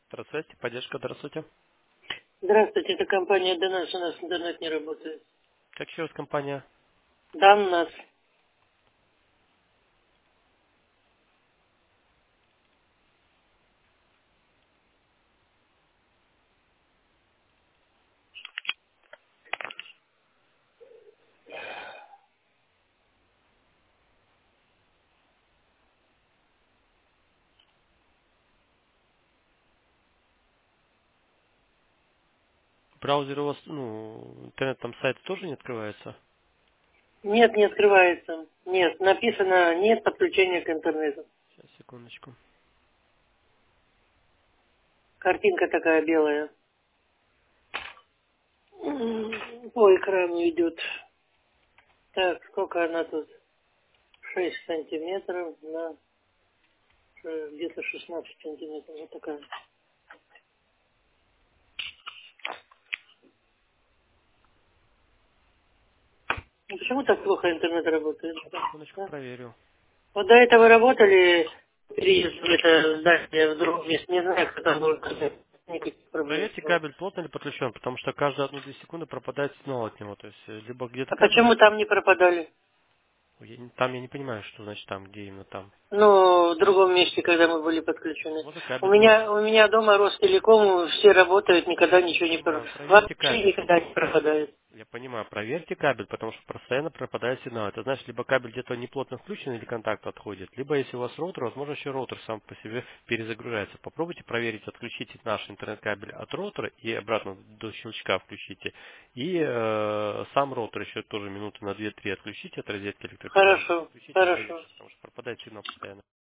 Здравствуйте, поддержка, здравствуйте. Здравствуйте, это компания Донас, у нас интернет не работает. Как еще раз компания? Даннас. Браузер у вас, интернет там сайт тоже не открывается? Нет, не открывается. Нет, написано нет подключения к интернету. Сейчас, секундочку. Картинка такая белая. По экрану идет. Так, сколько она тут? 6 сантиметров на где-то 16 сантиметров. Вот такая. Ну, почему так плохо интернет работает? Сейчас, секундочку, Да? проверю. Вот до этого работали переезд в это здание в другом месте. Не знаю, кто там был. Никаких проблем Проверьте не было. кабель, плотно ли подключен, потому что каждые 1-2 секунды пропадает сигнал от него. То есть, либо где-то А кабель, почему там не пропадали? там я не понимаю, что значит там, где именно там. Ну, в другом месте, когда мы были подключены. Возможно, У кабель был. меня, у меня дома Ростелеком, все работают, никогда ничего не Понимаю, проверьте вообще кабель. никогда не пропадает. Я понимаю, проверьте кабель, потому что постоянно пропадает сигнал. Это значит, либо кабель где-то неплотно включен или контакт отходит, либо если у вас роутер, возможно, еще роутер сам по себе перезагружается. Попробуйте проверить, отключите наш интернет-кабель от роутера и обратно до щелчка включите. И сам роутер еще тоже минуты на 2-3 отключите от розетки электропитания. Хорошо, Включите, хорошо. проверьте, потому что пропадает сигнал постоянно.